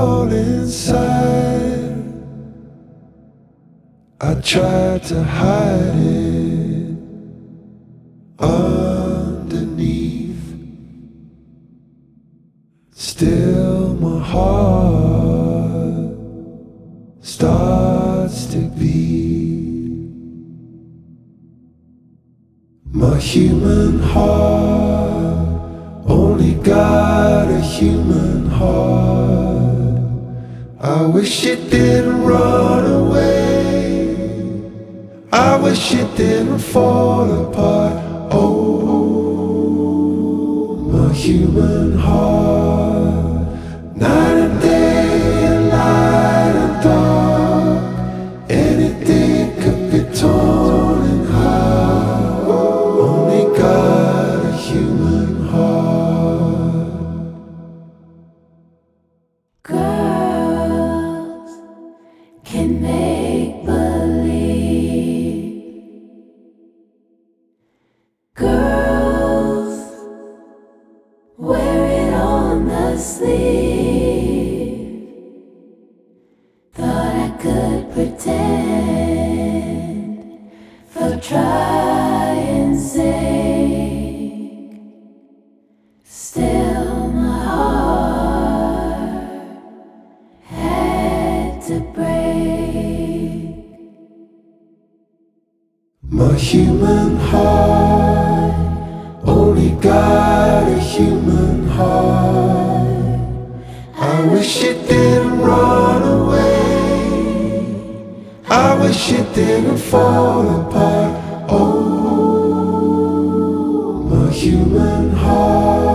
all inside. I tried to hide it underneath. Still my heart starts to beat. My human heart only got a human heart. I wish it didn't run away. I wish it didn't fall apart. Oh, my human heart. Night and day and light and dark. Anything could be torn in half. Only got a human heart. Girls can make believe. Girls wear it on the sleeve. Thought I could pretend for trying's sake. Still my heart had to break. My human heart only got a human heart. I wish it didn't run away. I wish it didn't fall apart. Oh, my human heart.